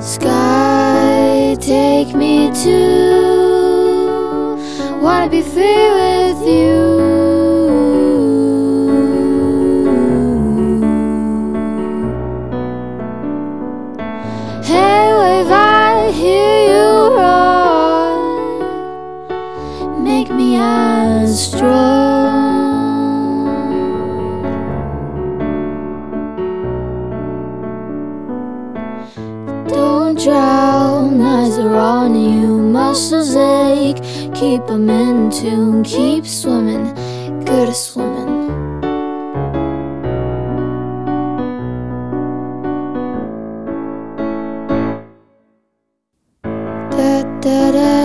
Sky, take me to, wanna be free with you. Hey wave, I hear you roar, make me as strong. Don't drown, eyes are on you, muscles ache, keep them in tune, keep swimming, good at swimming. Da da da